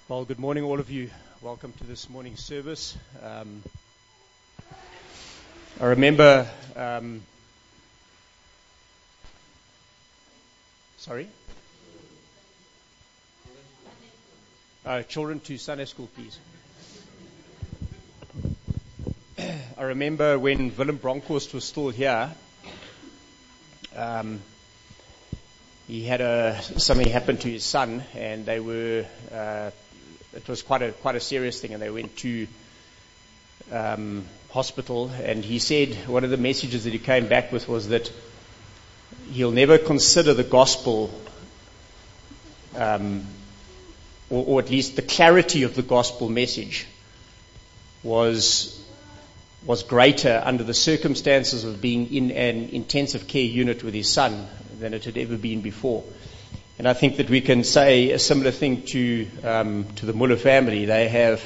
Well, good morning, all of you. Welcome to this morning's service. I remember, children to Sunday school, please. I remember when Willem Bronkhorst was still here, he had something happened to his son, and they were. It was quite a serious thing, and they went to hospital. And he said one of the messages that he came back with was that he'll never consider the gospel, or at least the clarity of the gospel message, was greater under the circumstances of being in an intensive care unit with his son than it had ever been before. And I think that we can say a similar thing to the Muller family. They have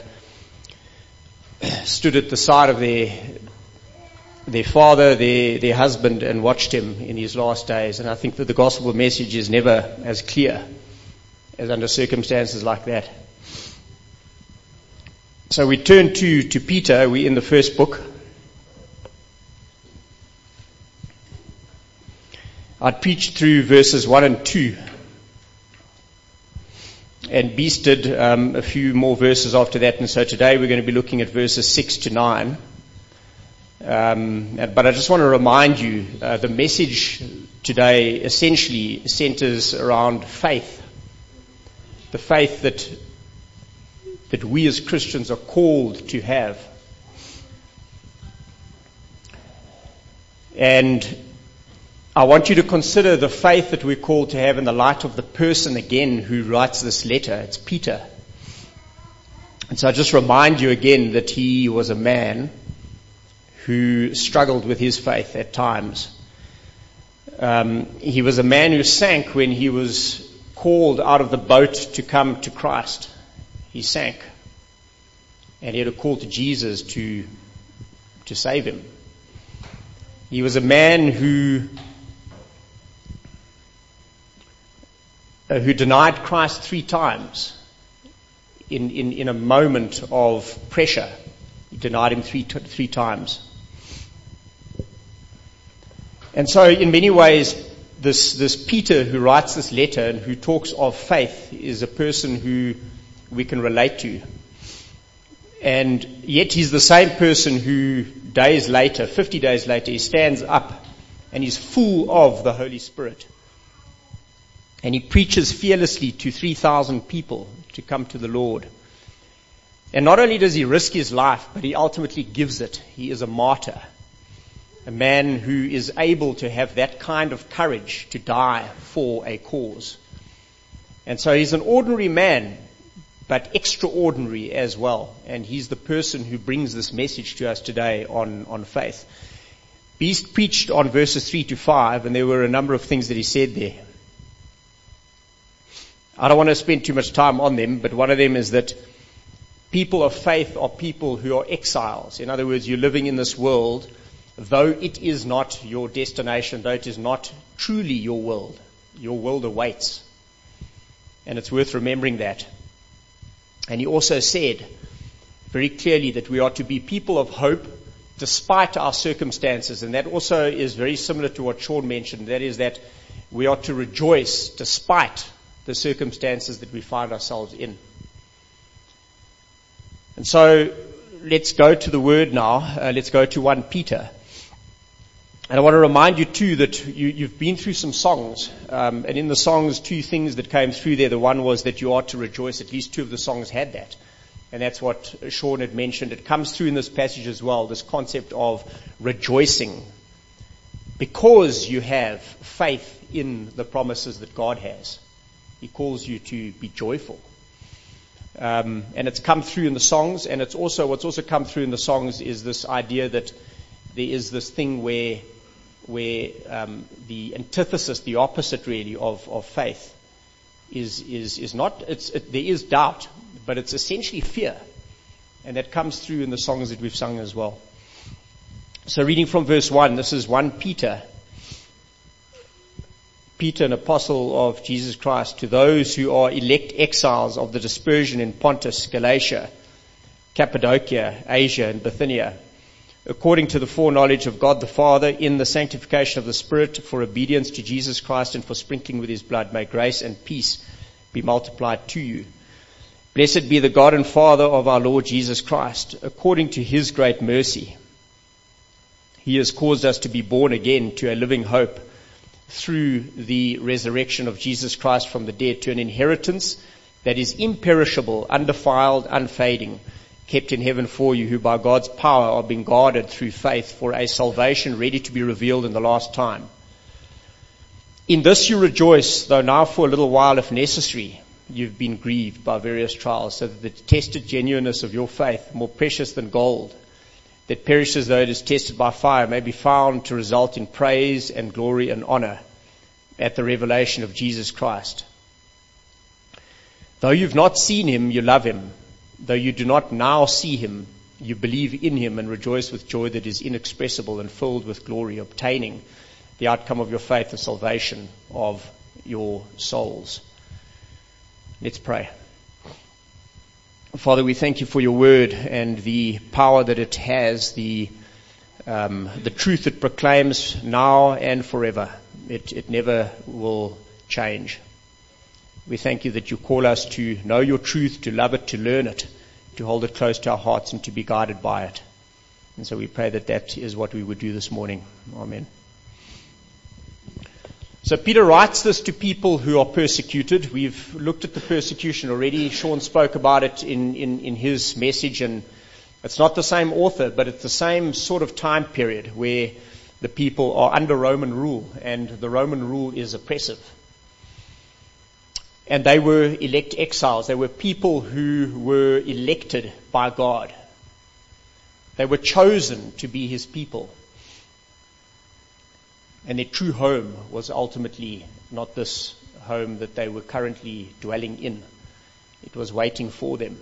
stood at the side of their father, their husband, and watched him in his last days. And I think that the gospel message is never as clear as under circumstances like that. So we turn to Peter. We're in the first book. I'd preached through verses 1 and 2. And Beast did a few more verses after that, and so today we're going to be looking at verses 6 to 9. But I just want to remind you, the message today essentially centers around faith. The faith that we as Christians are called to have. And I want you to consider the faith that we're called to have in the light of the person again who writes this letter. It's Peter. And so I just remind you again that he was a man who struggled with his faith at times. He was a man who sank when he was called out of the boat to come to Christ. He sank. And he had a call to Jesus to save him. He was a man who denied Christ 3 times in a moment of pressure. He denied him three times. And so in many ways, this Peter who writes this letter and who talks of faith is a person who we can relate to. And yet he's the same person who 50 days later, he stands up and he's full of the Holy Spirit. And he preaches fearlessly to 3,000 people to come to the Lord. And not only does he risk his life, but he ultimately gives it. He is a martyr. A man who is able to have that kind of courage to die for a cause. And so he's an ordinary man, but extraordinary as well. And he's the person who brings this message to us today on faith. Beast preached on verses 3 to 5, and there were a number of things that he said there. I don't want to spend too much time on them, but one of them is that people of faith are people who are exiles. In other words, you're living in this world, though it is not your destination, though it is not truly your world awaits. And it's worth remembering that. And he also said very clearly that we are to be people of hope despite our circumstances. And that also is very similar to what Sean mentioned. That is that we are to rejoice despite the circumstances that we find ourselves in. And so let's go to the word now. Let's go to 1 Peter. And I want to remind you too that you've been through some songs. And in the songs, 2 things that came through there. The one was that you are to rejoice. At least 2 of the songs had that. And that's what Sean had mentioned. It comes through in this passage as well, this concept of rejoicing. Because you have faith in the promises that God has. He calls you to be joyful. And it's come through in the songs, and what's also come through in the songs is this idea that there is this thing where the antithesis, the opposite really of faith is not, there is doubt, but it's essentially fear. And that comes through in the songs that we've sung as well. So reading from verse 1, this is 1 Peter. Peter, an apostle of Jesus Christ, to those who are elect exiles of the dispersion in Pontus, Galatia, Cappadocia, Asia, and Bithynia, according to the foreknowledge of God the Father, in the sanctification of the Spirit, for obedience to Jesus Christ and for sprinkling with his blood, may grace and peace be multiplied to you. Blessed be the God and Father of our Lord Jesus Christ. According to his great mercy, he has caused us to be born again to a living hope through the resurrection of Jesus Christ from the dead, to an inheritance that is imperishable, undefiled, unfading, kept in heaven for you, who by God's power are being guarded through faith for a salvation ready to be revealed in the last time. In this you rejoice, though now for a little while, if necessary, you've been grieved by various trials, so that the tested genuineness of your faith, more precious than gold, that perishes though it is tested by fire, may be found to result in praise and glory and honor at the revelation of Jesus Christ. Though you've not seen him, you love him. Though you do not now see him, you believe in him and rejoice with joy that is inexpressible and filled with glory, obtaining the outcome of your faith, the salvation of your souls. Let's pray. Father, we thank you for your word and the power that it has, the truth it proclaims now and forever. It never will change. We thank you that you call us to know your truth, to love it, to learn it, to hold it close to our hearts and to be guided by it. And so we pray that that is what we would do this morning. Amen. So Peter writes this to people who are persecuted. We've looked at the persecution already. Sean spoke about it in his message, and it's not the same author, but it's the same sort of time period where the people are under Roman rule, and the Roman rule is oppressive. And they were elect exiles. They were people who were elected by God. They were chosen to be his people. And their true home was ultimately not this home that they were currently dwelling in. It was waiting for them.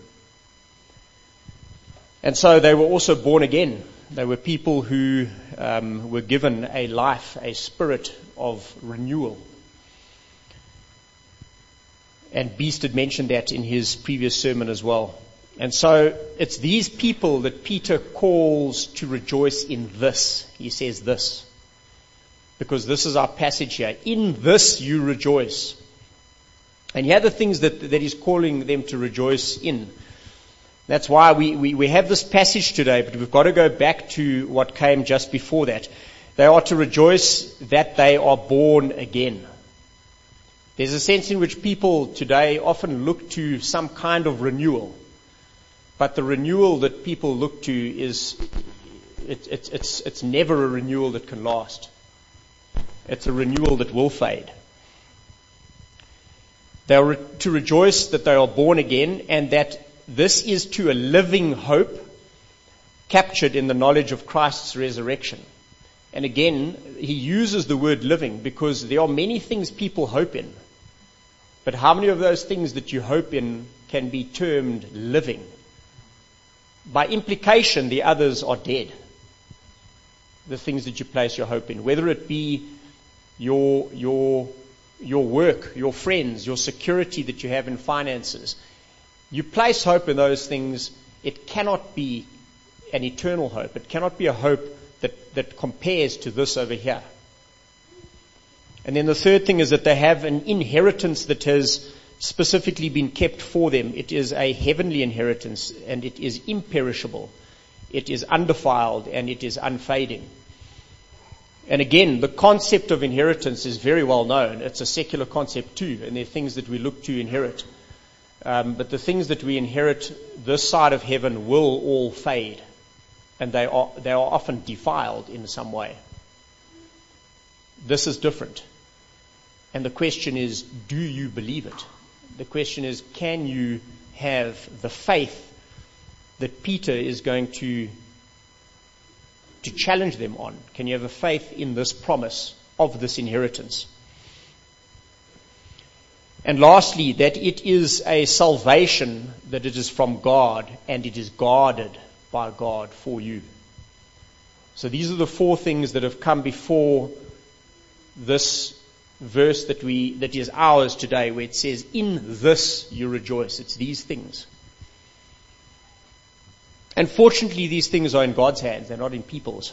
And so they were also born again. They were people who were given a life, a spirit of renewal. And Beast had mentioned that in his previous sermon as well. And so it's these people that Peter calls to rejoice in this. He says this, because this is our passage here. In this you rejoice. And here are the things that he's calling them to rejoice in. That's why we have this passage today, but we've got to go back to what came just before that. They are to rejoice that they are born again. There's a sense in which people today often look to some kind of renewal. But the renewal that people look to is, it's never a renewal that can last. It's a renewal that will fade. They are to rejoice that they are born again, and that this is to a living hope captured in the knowledge of Christ's resurrection. And again, he uses the word living because there are many things people hope in. But how many of those things that you hope in can be termed living? By implication, the others are dead. The things that you place your hope in, whether it be your work, your friends, your security that you have in finances. You place hope in those things. It cannot be an eternal hope. It cannot be a hope that compares to this over here. And then the third thing is that they have an inheritance that has specifically been kept for them. It is a heavenly inheritance, and it is imperishable. It is undefiled, and it is unfading. And again, the concept of inheritance is very well known. It's a secular concept too, and there are things that we look to inherit. But the things that we inherit this side of heaven will all fade, and they are often defiled in some way. This is different. And the question is, do you believe it? The question is, can you have the faith that Peter is going to challenge them on? Can you have a faith in this promise of this inheritance? And lastly, that it is a salvation, that it is from God, and it is guarded by God for you. So these are the four things that have come before this verse that is ours today, where it says, "In this you rejoice." It's these things. And fortunately, these things are in God's hands. They're not in people's.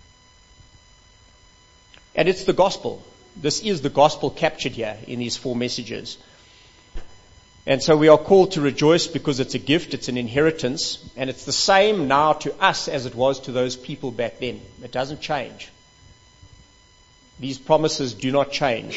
And it's the gospel. This is the gospel captured here in these 4 messages. And so we are called to rejoice because it's a gift, it's an inheritance, and it's the same now to us as it was to those people back then. It doesn't change. These promises do not change.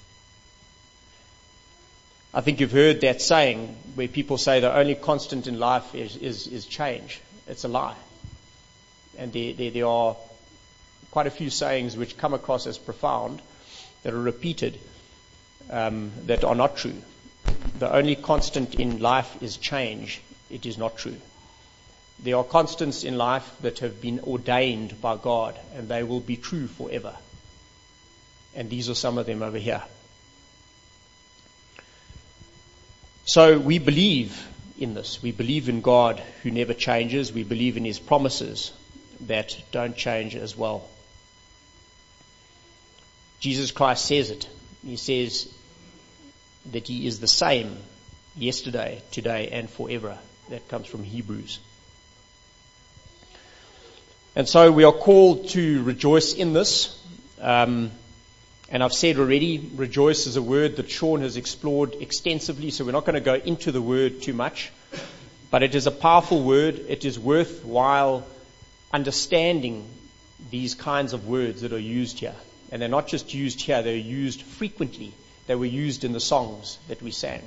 I think you've heard that saying where people say the only constant in life is change. It's a lie. And there are quite a few sayings which come across as profound that are repeated that are not true. The only constant in life is change. It is not true. There are constants in life that have been ordained by God, and they will be true forever. And these are some of them over here. So we believe in this. We believe in God who never changes. We believe in His promises that don't change as well. Jesus Christ says it. He says that He is the same yesterday, today, and forever. That comes from Hebrews. And so we are called to rejoice in this. And I've said already, rejoice is a word that Sean has explored extensively, so we're not going to go into the word too much. But it is a powerful word. It is worthwhile understanding these kinds of words that are used here. And they're not just used here, they're used frequently. They were used in the songs that we sang.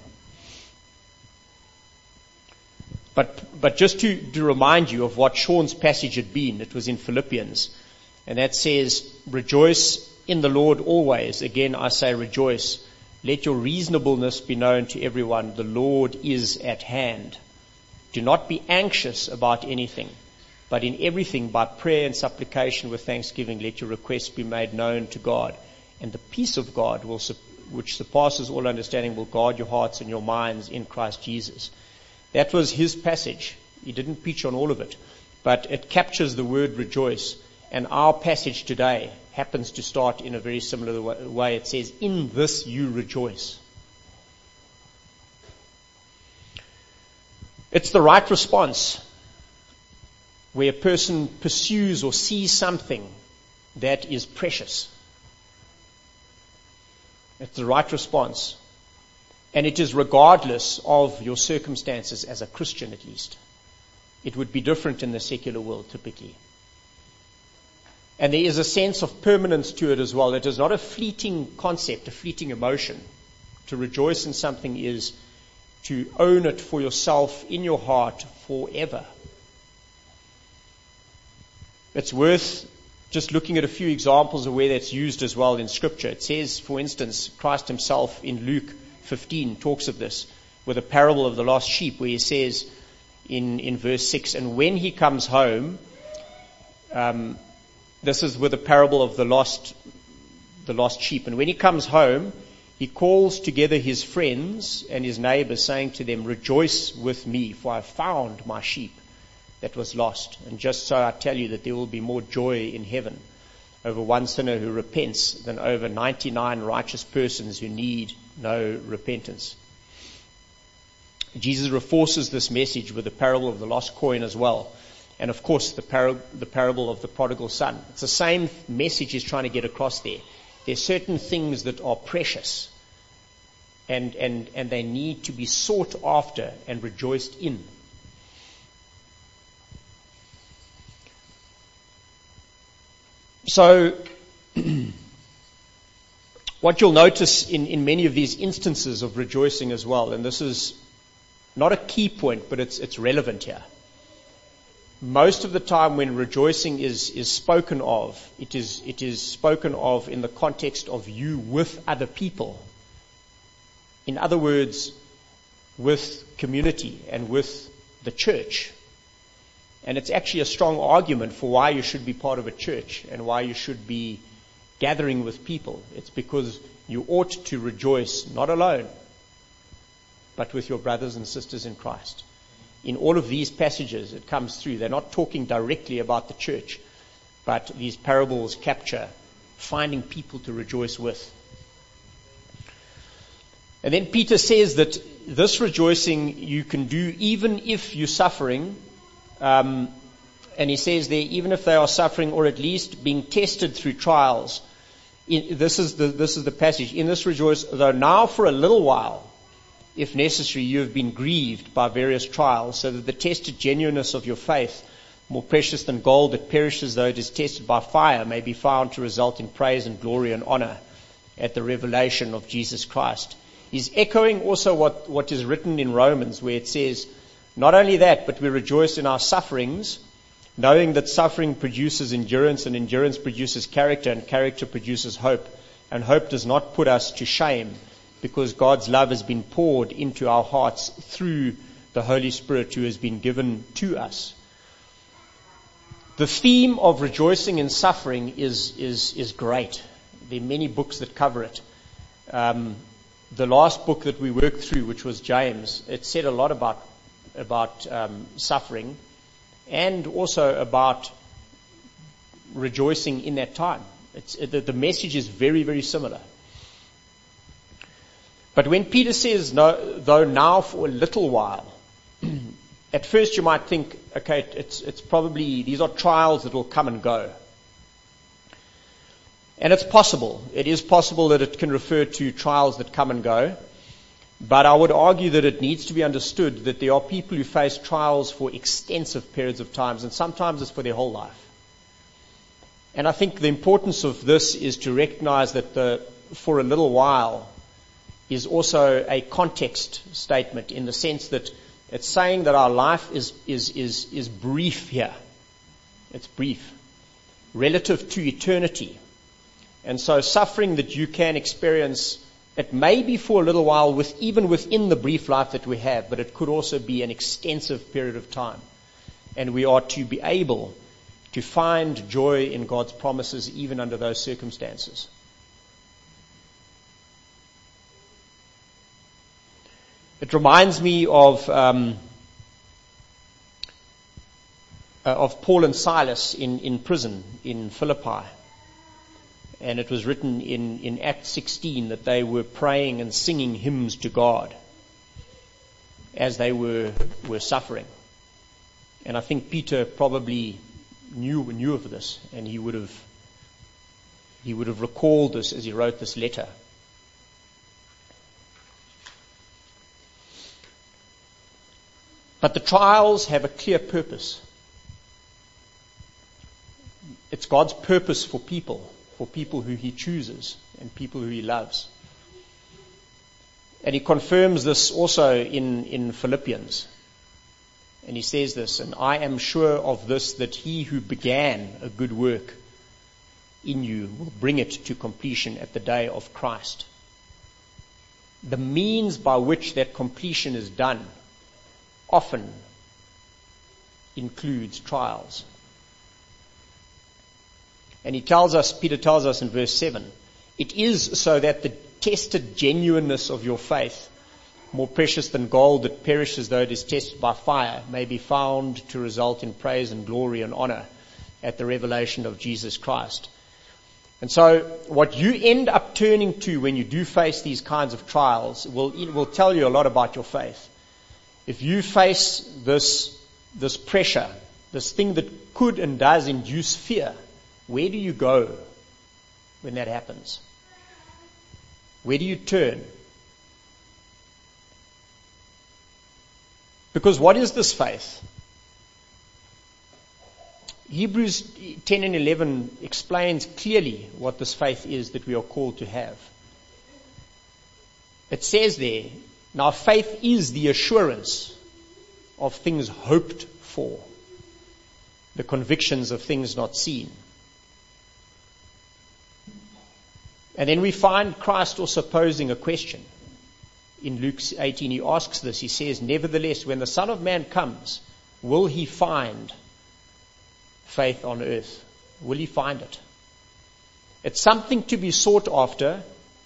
But just to remind you of what Sean's passage had been, it was in Philippians. And that says, "Rejoice in the Lord always. Again, I say rejoice. Let your reasonableness be known to everyone. The Lord is at hand. Do not be anxious about anything, but in everything by prayer and supplication with thanksgiving, let your requests be made known to God. And the peace of God, which surpasses all understanding, will guard your hearts and your minds in Christ Jesus." That was his passage. He didn't preach on all of it, but it captures the word rejoice. And our passage today happens to start in a very similar way. It says, "In this you rejoice." It's the right response where a person pursues or sees something that is precious. It's the right response. And it is regardless of your circumstances as a Christian, at least. It would be different in the secular world typically. And there is a sense of permanence to it as well. It is not a fleeting concept, a fleeting emotion. To rejoice in something is to own it for yourself in your heart forever. It's worth just looking at a few examples of where that's used as well in Scripture. It says, for instance, Christ himself in Luke 15 talks of this with a parable of the lost sheep, where he says in verse 6, "And when he comes home," this is with the parable of the lost sheep, "and when he comes home, he calls together his friends and his neighbors, saying to them, 'Rejoice with me, for I have found my sheep that was lost.' And just so I tell you that there will be more joy in heaven over one sinner who repents than over 99 righteous persons who need no repentance." Jesus reinforces this message with the parable of the lost coin as well. And of course, the parable of the prodigal son. It's the same message he's trying to get across there. There are certain things that are precious and they need to be sought after and rejoiced in. So, what you'll notice in many of these instances of rejoicing as well, and this is not a key point, but it's relevant here. Most of the time when rejoicing is spoken of, it is spoken of in the context of you with other people. In other words, with community and with the church. And it's actually a strong argument for why you should be part of a church and why you should be gathering with people. It's because you ought to rejoice not alone, but with your brothers and sisters in Christ. In all of these passages, it comes through. They're not talking directly about the church, but these parables capture finding people to rejoice with. And then Peter says that this rejoicing you can do even if you're suffering. And he says there, even if they are suffering or at least being tested through trials. This is the passage. In this rejoice, though now for a little while, if necessary, you have been grieved by various trials, so that the tested genuineness of your faith, more precious than gold that perishes though it is tested by fire, may be found to result in praise and glory and honor at the revelation of Jesus Christ. He's echoing also what is written in Romans, where it says, not only that, but we rejoice in our sufferings, knowing that suffering produces endurance, and endurance produces character, and character produces hope. And hope does not put us to shame, because God's love has been poured into our hearts through the Holy Spirit who has been given to us. The theme of rejoicing in suffering is great. There are many books that cover it. The last book that we worked through, which was James, it said a lot about suffering, and also about rejoicing in that time. The message is very, very similar. But when Peter says, no, though now for a little while, at first you might think, okay, it's probably, these are trials that will come and go. And it's possible. It is possible that it can refer to trials that come and go. But I would argue that it needs to be understood that there are people who face trials for extensive periods of times, and sometimes it's for their whole life. And I think the importance of this is to recognize that the for a little while is also a context statement, in the sense that it's saying that our life is brief here. It's brief relative to eternity. And so suffering that you can experience, it may be for a little while, even within the brief life that we have, but it could also be an extensive period of time. And we are to be able to find joy in God's promises even under those circumstances. It reminds me of Paul and Silas in prison in Philippi. And it was written in Acts 16 that they were praying and singing hymns to God as they were suffering. And I think Peter probably knew of this, and he would have recalled this as he wrote this letter. But the trials have a clear purpose. It's God's purpose for people who he chooses and people who he loves. And he confirms this also in Philippians. And he says this, and I am sure of this, that he who began a good work in you will bring it to completion at the day of Christ. The means by which that completion is done often includes trials. And Peter tells us in verse 7, it is so that the tested genuineness of your faith, more precious than gold that perishes though it is tested by fire, may be found to result in praise and glory and honor at the revelation of Jesus Christ. And so what you end up turning to when you do face these kinds of trials will tell you a lot about your faith. If you face this pressure, this thing that could and does induce fear, where do you go when that happens? Where do you turn? Because what is this faith? Hebrews 10 and 11 explains clearly what this faith is that we are called to have. It says there, now faith is the assurance of things hoped for, the convictions of things not seen. And then we find Christ also posing a question. In Luke 18, he asks this. He says, nevertheless, when the Son of Man comes, will he find faith on earth? Will he find it? It's something to be sought after,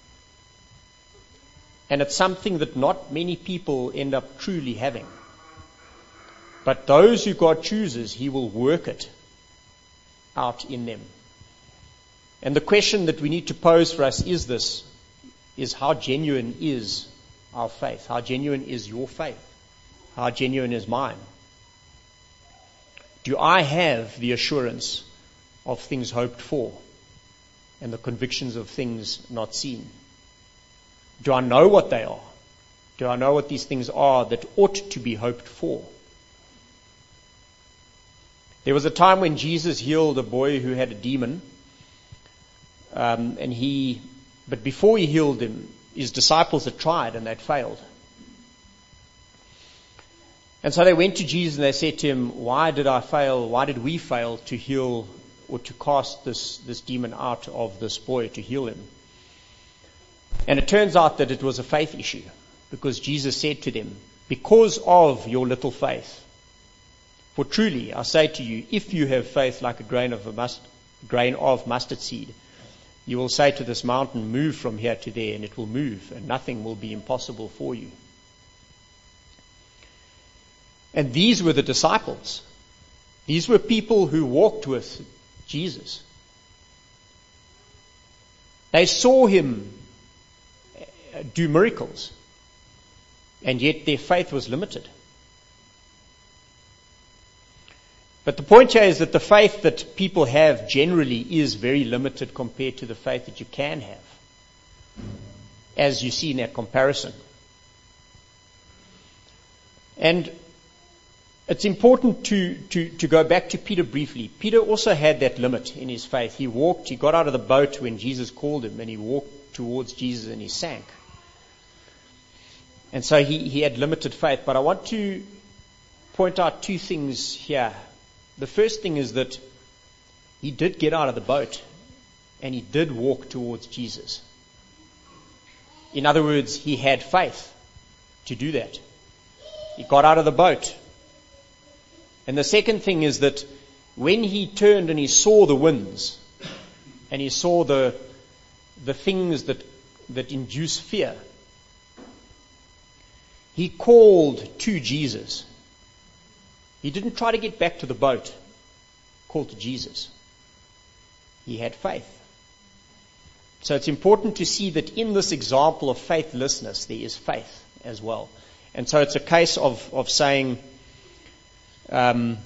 and it's something that not many people end up truly having. But those who God chooses, he will work it out in them. And the question that we need to pose for us is this, is how genuine is our faith? How genuine is your faith? How genuine is mine? Do I have the assurance of things hoped for and the convictions of things not seen? Do I know what they are? Do I know what these things are that ought to be hoped for? There was a time when Jesus healed a boy who had a demon, but before he healed him, his disciples had tried and they'd failed. And so they went to Jesus and they said to him, why did I fail? Why did we fail to heal or to cast this demon out of this boy, to heal him? And it turns out that it was a faith issue, because Jesus said to them, because of your little faith, for truly I say to you, if you have faith like a grain of mustard seed, you will say to this mountain, move from here to there, and it will move, and nothing will be impossible for you. And these were the disciples. These were people who walked with Jesus. They saw him do miracles, and yet their faith was limited. But the point here is that the faith that people have generally is very limited compared to the faith that you can have, as you see in that comparison. And it's important to go back to Peter briefly. Peter also had that limit in his faith. He got out of the boat when Jesus called him, and he walked towards Jesus and he sank. And so he had limited faith. But I want to point out two things here. The first thing is that he did get out of the boat and he did walk towards Jesus. In other words, he had faith to do that. He got out of the boat. And the second thing is that when he turned and he saw the winds and he saw the things that induce fear, he called to Jesus. He didn't try to get back to the boat. He called to Jesus. He had faith. So it's important to see that in this example of faithlessness, there is faith as well. And so it's a case of saying that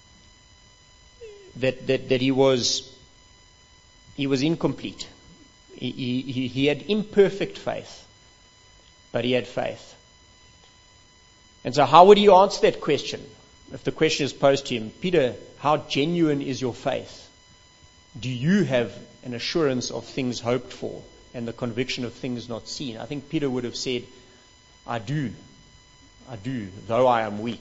he was incomplete. He had imperfect faith, but he had faith. And so how would he answer that question? If the question is posed to him, Peter, how genuine is your faith? Do you have an assurance of things hoped for and the conviction of things not seen? I think Peter would have said, I do, though I am weak.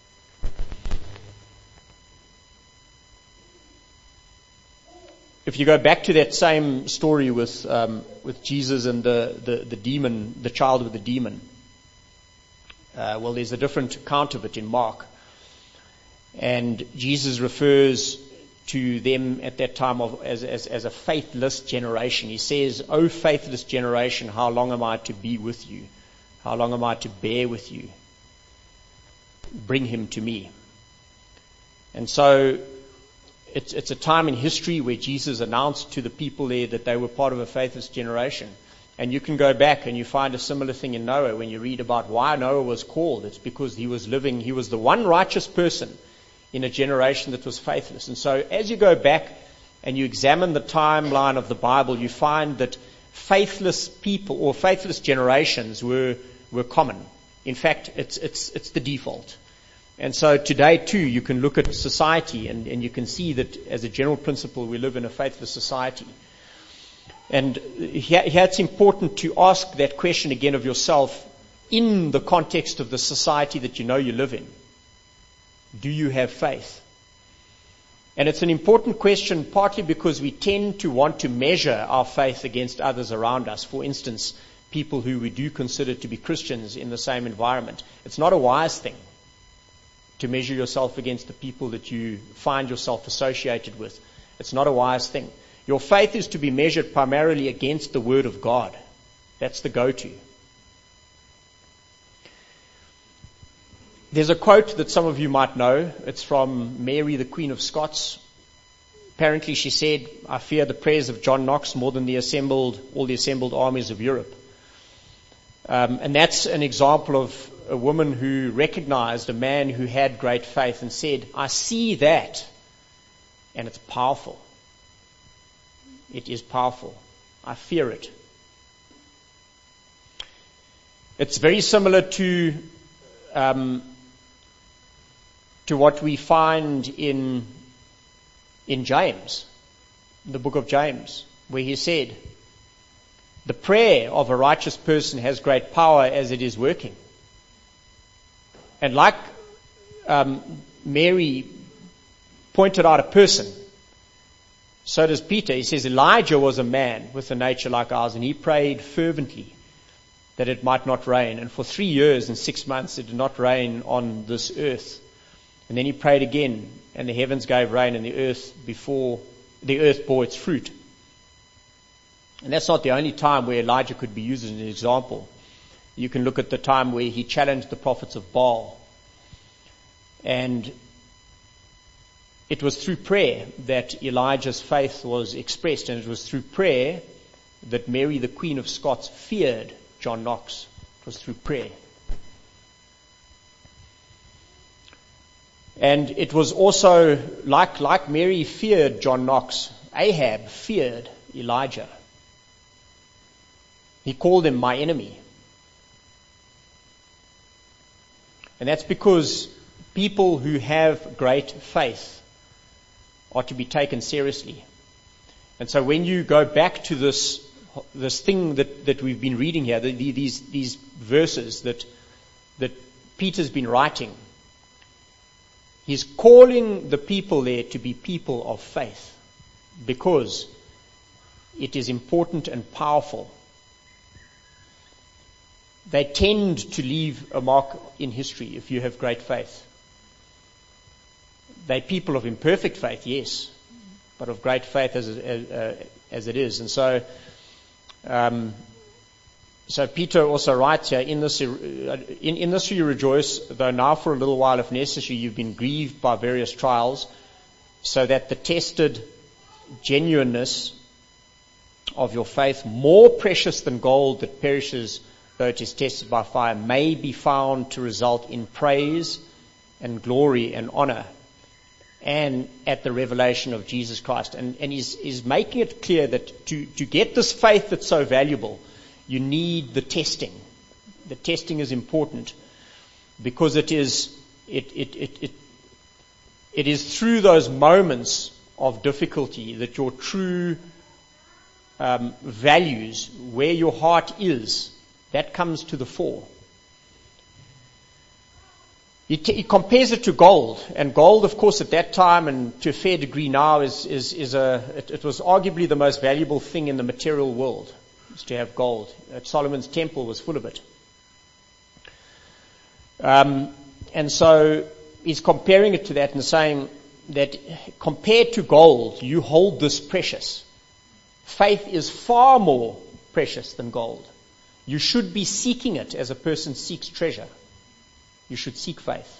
If you go back to that same story with Jesus and the demon, the child with the demon, there's a different account of it in Mark. And Jesus refers to them at that time as a faithless generation. He says, "O faithless generation, how long am I to be with you? How long am I to bear with you? Bring him to me." And so it's a time in history where Jesus announced to the people there that they were part of a faithless generation. And you can go back and you find a similar thing in Noah. When you read about why Noah was called, it's because he was the one righteous person in a generation that was faithless. And so as you go back and you examine the timeline of the Bible, you find that faithless people or faithless generations were common. In fact, it's the default. And so today too, you can look at society and you can see that as a general principle, we live in a faithless society. And here it's important to ask that question again of yourself in the context of the society that you know you live in. Do you have faith? And it's an important question partly because we tend to want to measure our faith against others around us. For instance, people who we do consider to be Christians in the same environment. It's not a wise thing to measure yourself against the people that you find yourself associated with. It's not a wise thing. Your faith is to be measured primarily against the Word of God. That's the go-to. There's a quote that some of you might know. It's from Mary, the Queen of Scots. Apparently she said, "I fear the prayers of John Knox more than all the assembled armies of Europe." And that's an example of a woman who recognized a man who had great faith and said, I see that, and it's powerful. It is powerful. I fear it. It's very similar to what we find in James, the book of James, where he said, the prayer of a righteous person has great power as it is working. And like Mary pointed out a person, so does Peter. He says Elijah was a man with a nature like ours, and he prayed fervently that it might not rain. And for 3 years and 6 months it did not rain on this earth. And then he prayed again, and the heavens gave rain, and the earth bore its fruit. And that's not the only time where Elijah could be used as an example. You can look at the time where he challenged the prophets of Baal. And it was through prayer that Elijah's faith was expressed, and it was through prayer that Mary, the Queen of Scots, feared John Knox. It was through prayer. And it was also, like Mary feared John Knox, Ahab feared Elijah. He called him my enemy. And that's because people who have great faith are to be taken seriously. And so when you go back to this thing that we've been reading here, these verses that Peter's been writing, he's calling the people there to be people of faith because it is important and powerful. They tend to leave a mark in history if you have great faith. They're people of imperfect faith, yes, but of great faith as it is. And so Peter also writes here, in this you rejoice, though now for a little while, if necessary, you've been grieved by various trials, so that the tested genuineness of your faith, more precious than gold that perishes though it is tested by fire, may be found to result in praise and glory and honor and at the revelation of Jesus Christ. And he's making it clear that to get this faith that's so valuable, you need the testing. The testing is important because it is through those moments of difficulty that your true values, where your heart is, that comes to the fore. He compares it to gold, and gold, of course, at that time and to a fair degree now it was arguably the most valuable thing in the material world, is to have gold. Solomon's temple was full of it. And so he's comparing it to that and saying that compared to gold, you hold this precious. Faith is far more precious than gold. You should be seeking it as a person seeks treasure. You should seek faith.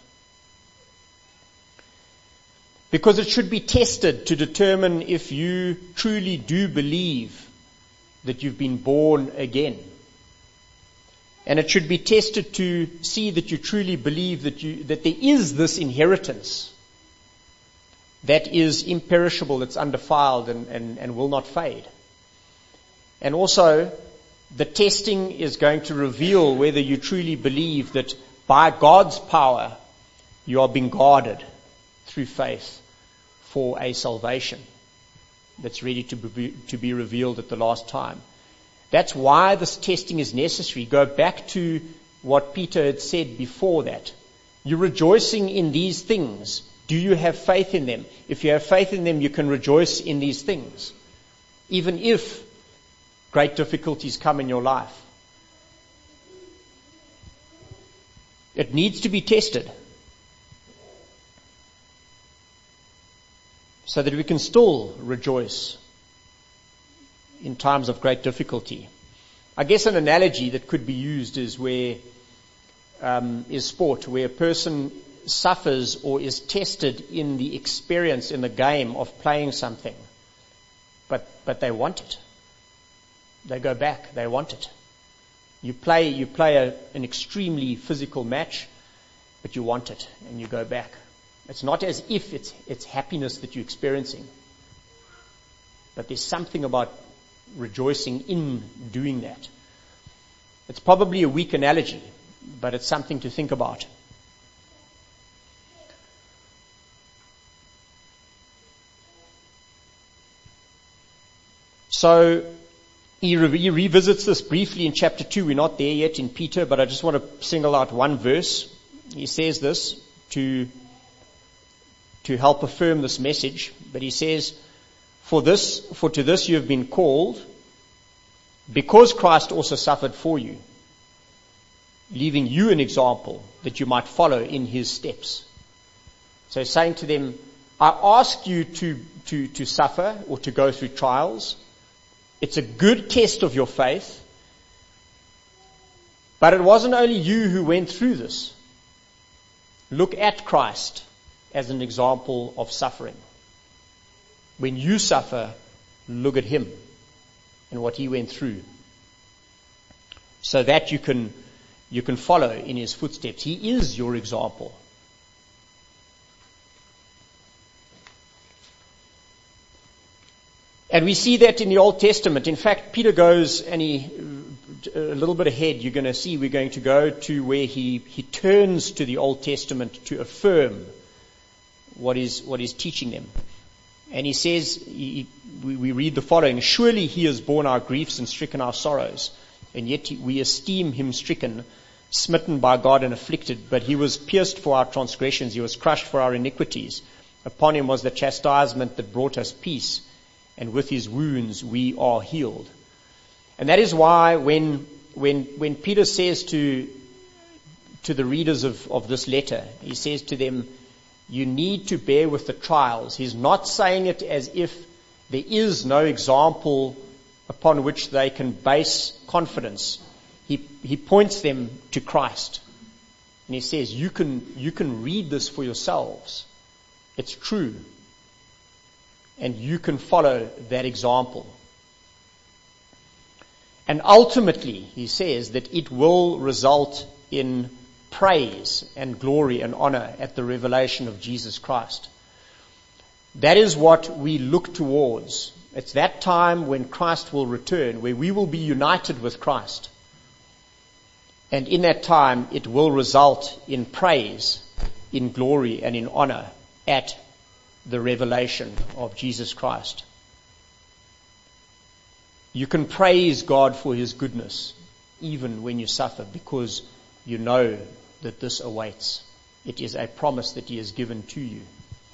Because it should be tested to determine if you truly do believe that you've been born again. And it should be tested to see that you truly believe that there is this inheritance that is imperishable, that's undefiled and will not fade. And also, the testing is going to reveal whether you truly believe that by God's power you are being guarded through faith for a salvation that's ready to be revealed at the last time. That's why this testing is necessary. Go back to what Peter had said before that. You're rejoicing in these things. Do you have faith in them? If you have faith in them, you can rejoice in these things, even if great difficulties come in your life. It needs to be tested so that we can still rejoice in times of great difficulty. I guess an analogy that could be used is is sport, where a person suffers or is tested in the experience, in the game of playing something, but they want it. They go back, they want it. You play an extremely physical match, but you want it, and you go back. It's not as if it's happiness that you're experiencing, but there's something about rejoicing in doing that. It's probably a weak analogy, but it's something to think about. So he revisits this briefly in chapter 2. We're not there yet in Peter, but I just want to single out one verse. He says this to help affirm this message, but he says, For to this you have been called, because Christ also suffered for you, leaving you an example that you might follow in his steps. So he's saying to them, I ask you to suffer or to go through trials. It's a good test of your faith. But it wasn't only you who went through this. Look at Christ as an example of suffering. When you suffer, look at him and what he went through, so that you can follow in his footsteps. He is your example. And we see that in the Old Testament. In fact, Peter goes and a little bit ahead, you're going to see we're going to go to where he turns to the Old Testament to affirm what is teaching them. And he says, we read the following, Surely he has borne our griefs and stricken our sorrows, and yet we esteem him stricken, smitten by God and afflicted. But he was pierced for our transgressions, he was crushed for our iniquities. Upon him was the chastisement that brought us peace, and with his wounds we are healed. And that is why when Peter says to the readers of this letter, he says to them, you need to bear with the trials. He's not saying it as if there is no example upon which they can base confidence. He points them to Christ. And he says, you can read this for yourselves. It's true. And you can follow that example. And ultimately, he says that it will result in praise and glory and honor at the revelation of Jesus Christ. That is what we look towards. It's that time when Christ will return, where we will be united with Christ. And in that time, it will result in praise, in glory, and in honor at the revelation of Jesus Christ. You can praise God for his goodness, even when you suffer, because you know that this awaits. It is a promise that he has given to you.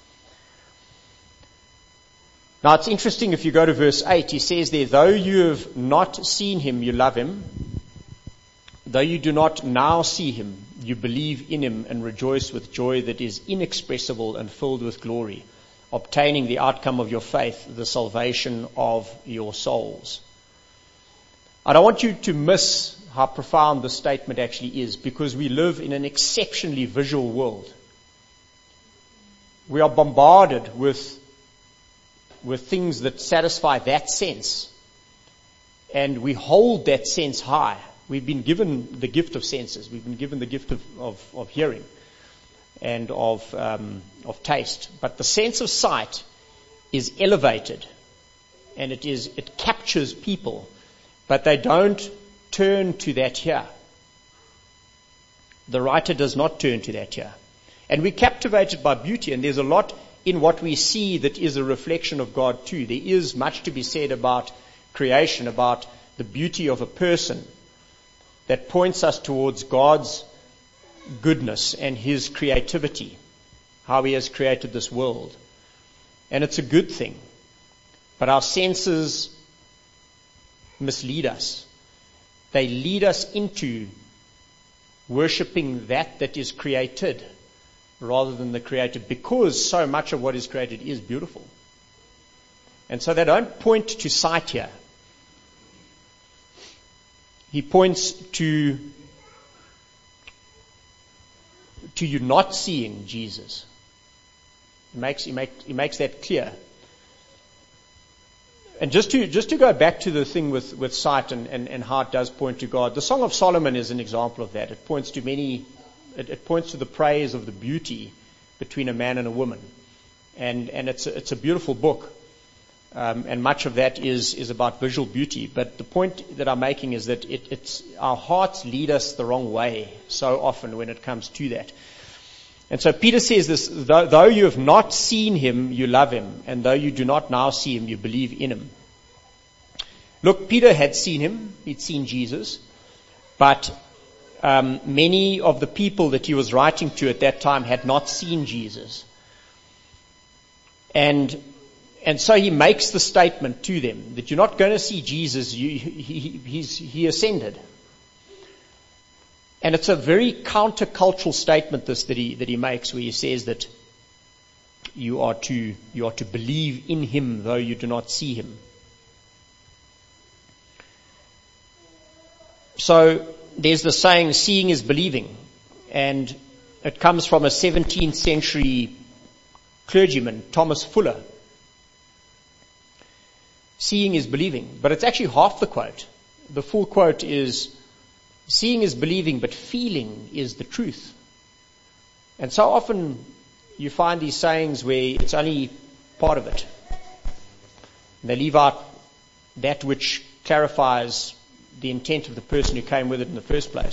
Now it's interesting, if you go to verse 8, he says there, though you have not seen him, you love him. Though you do not now see him, you believe in him and rejoice with joy that is inexpressible and filled with glory, obtaining the outcome of your faith, the salvation of your souls. I don't want you to miss how profound this statement actually is, because we live in an exceptionally visual world. We are bombarded with things that satisfy that sense, and we hold that sense high. We've been given the gift of senses. We've been given the gift of hearing and of taste. But the sense of sight is elevated, and it captures people, but they don't turn to that here. The writer does not turn to that here. And we're captivated by beauty, and there's a lot in what we see that is a reflection of God too. There is much to be said about creation, about the beauty of a person, that points us towards God's goodness and his creativity, how he has created this world. And it's a good thing. But our senses mislead us. They lead us into worshipping that is created rather than the creator, because so much of what is created is beautiful. And so they don't point to sight here. He points to you not seeing Jesus. He makes that clear. And just to go back to the thing with sight and how it does point to God, the Song of Solomon is an example of that. It points to it points to the praise of the beauty between a man and a woman. And it's a beautiful book. And much of that is about visual beauty. But the point that I'm making is that it's our hearts lead us the wrong way so often when it comes to that. And so Peter says this, though you have not seen him, you love him. And though you do not now see him, you believe in him. Look, Peter had seen him. He'd seen Jesus. But many of the people that he was writing to at that time had not seen Jesus. And so he makes the statement to them that you're not going to see Jesus. He ascended. And it's a very countercultural statement that he makes, where he says that you are to believe in him though you do not see him. So there's the saying, seeing is believing, and it comes from a 17th century clergyman, Thomas Fuller. Seeing is believing, but it's actually half the quote. The full quote is, seeing is believing, but feeling is the truth. And so often you find these sayings where it's only part of it. And they leave out that which clarifies the intent of the person who came with it in the first place.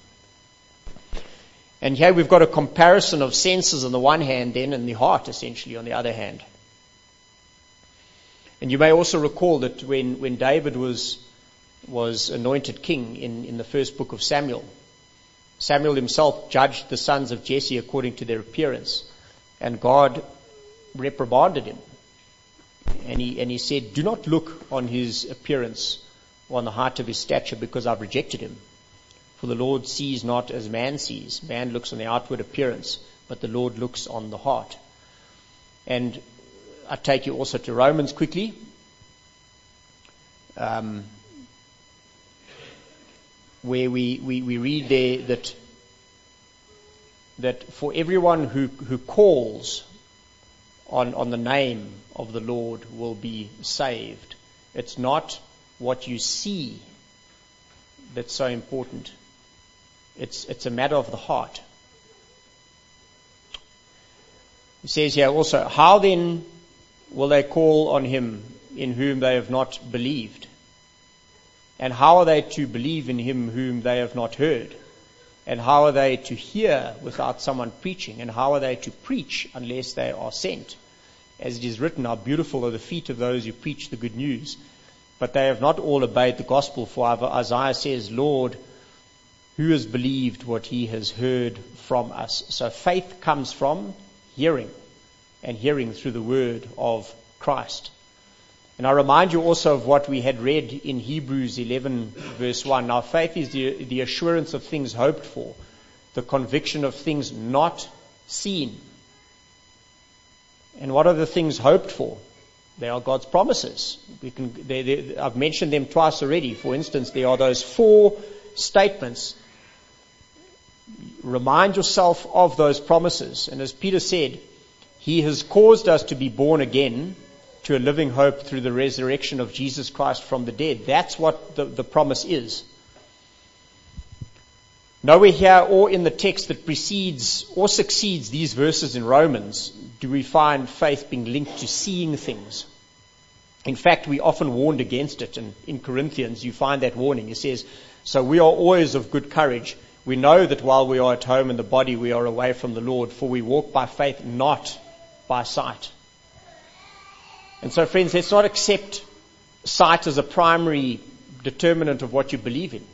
And here we've got a comparison of senses on the one hand then, and the heart essentially on the other hand. And you may also recall that when David was anointed king in the first book of Samuel, Samuel himself judged the sons of Jesse according to their appearance, and God reprimanded him. And he said, do not look on his appearance or on the height of his stature, because I've rejected him. For the Lord sees not as man sees. Man looks on the outward appearance, but the Lord looks on the heart. And I take you also to Romans quickly. Where we read there that for everyone who calls on the name of the Lord will be saved. It's not what you see that's so important. It's a matter of the heart. He says here also, how then will they call on him in whom they have not believed? And how are they to believe in him whom they have not heard? And how are they to hear without someone preaching? And how are they to preach unless they are sent? As it is written, how beautiful are the feet of those who preach the good news. But they have not all obeyed the gospel. For Isaiah says, Lord, who has believed what he has heard from us? So faith comes from hearing, and hearing through the word of Christ. And I remind you also of what we had read in Hebrews 11 verse 1. Now faith is the assurance of things hoped for, the conviction of things not seen. And what are the things hoped for? They are God's promises. I've mentioned them twice already. For instance, there are those 4 statements. Remind yourself of those promises. And as Peter said, he has caused us to be born again to a living hope through the resurrection of Jesus Christ from the dead. That's what the promise is. Nowhere here or in the text that precedes or succeeds these verses in Romans do we find faith being linked to seeing things. In fact, we often warned against it. And in Corinthians, you find that warning. It says, so we are always of good courage. We know that while we are at home in the body, we are away from the Lord, for we walk by faith, not by sight. And so, friends, let's not accept sight as a primary determinant of what you believe in.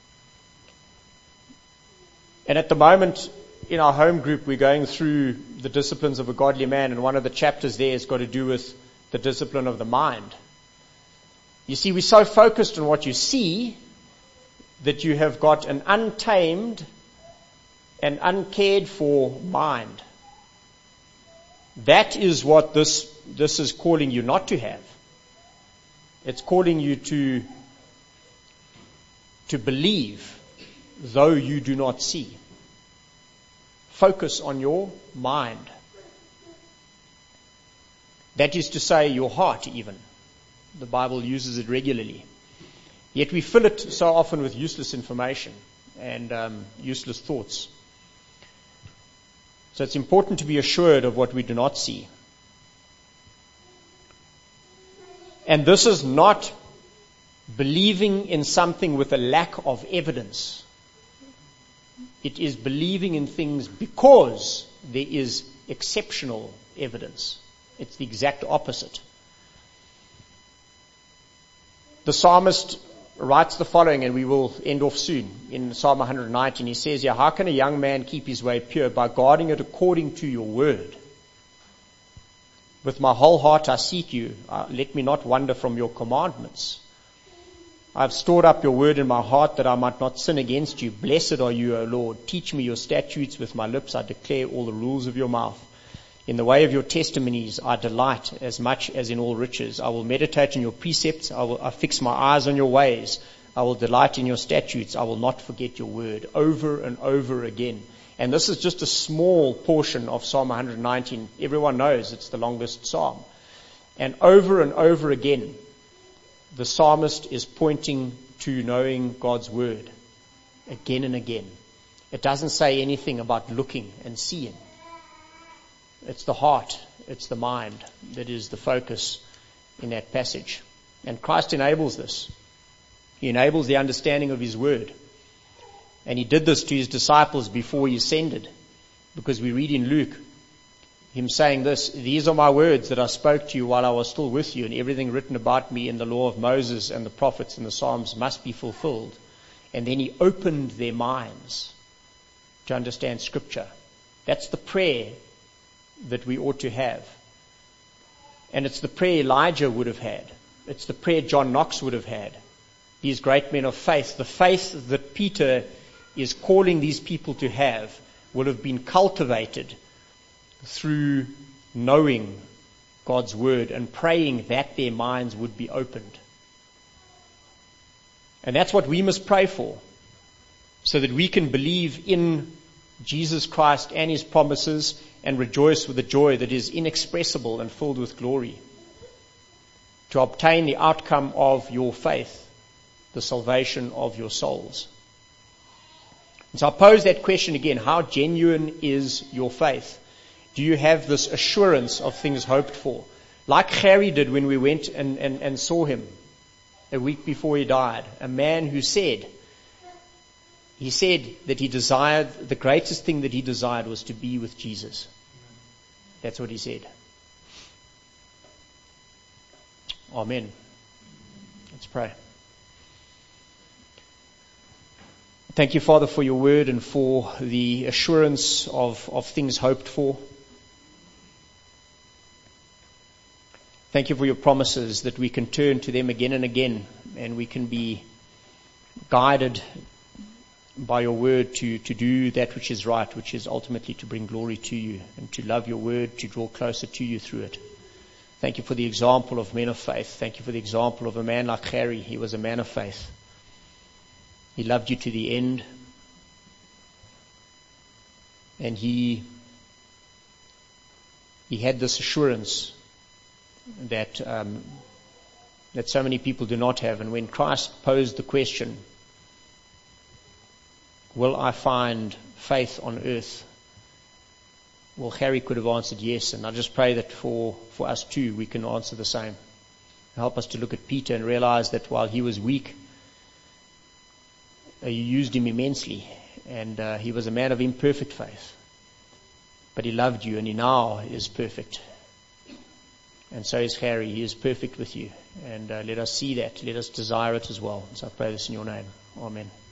And at the moment, in our home group, we're going through the disciplines of a godly man, and one of the chapters there has got to do with the discipline of the mind. You see, we're so focused on what you see that you have got an untamed and uncared for mind. That is what this is calling you not to have. It's calling you to believe, though you do not see. Focus on your mind. That is to say, your heart even. The Bible uses it regularly. Yet we fill it so often with useless information and useless thoughts. So it's important to be assured of what we do not see. And this is not believing in something with a lack of evidence. It is believing in things because there is exceptional evidence. It's the exact opposite. The psalmist writes the following, and we will end off soon. In Psalm 119, he says, "Yeah, how can a young man keep his way pure? By guarding it according to your word. With my whole heart I seek you. Let me not wander from your commandments. I have stored up your word in my heart that I might not sin against you. Blessed are you, O Lord. Teach me your statutes. With my lips I declare all the rules of your mouth. In the way of your testimonies I delight as much as in all riches. I will meditate on your precepts. I fix my eyes on your ways. I will delight in your statutes. I will not forget your word." Over and over again. And this is just a small portion of Psalm 119. Everyone knows it's the longest psalm. And over again, the psalmist is pointing to knowing God's word again and again. It doesn't say anything about looking and seeing. It's the heart, it's the mind that is the focus in that passage. And Christ enables this. He enables the understanding of his word. And he did this to his disciples before he ascended. Because we read in Luke, him saying this, "These are my words that I spoke to you while I was still with you, and everything written about me in the law of Moses and the prophets and the Psalms must be fulfilled." And then he opened their minds to understand Scripture. That's the prayer that we ought to have. And it's the prayer Elijah would have had. It's the prayer John Knox would have had. These great men of faith, the faith that Peter is calling these people to have, will have been cultivated through knowing God's word and praying that their minds would be opened. And that's what we must pray for, so that we can believe in Jesus Christ and his promises and rejoice with a joy that is inexpressible and filled with glory, to obtain the outcome of your faith, the salvation of your souls. And so I pose that question again: how genuine is your faith? Do you have this assurance of things hoped for? Like Harry did when we went and saw him a week before he died. A man who said that he desired, the greatest thing that he desired was to be with Jesus. That's what he said. Amen. Let's pray. Thank you, Father, for your word and for the assurance of things hoped for. Thank you for your promises that we can turn to them again and again, and we can be guided by your word to do that which is right, which is ultimately to bring glory to you and to love your word, to draw closer to you through it. Thank you for the example of men of faith. Thank you for the example of a man like Harry. He was a man of faith. He loved you to the end. And he had this assurance that so many people do not have. And when Christ posed the question, will I find faith on earth? Well, Harry could have answered yes. And I just pray that for us too, we can answer the same. Help us to look at Peter and realize that while he was weak, you used him immensely, and he was a man of imperfect faith. But he loved you, and he now is perfect. And so is Harry. He is perfect with you. And let us see that. Let us desire it as well. So I pray this in your name. Amen.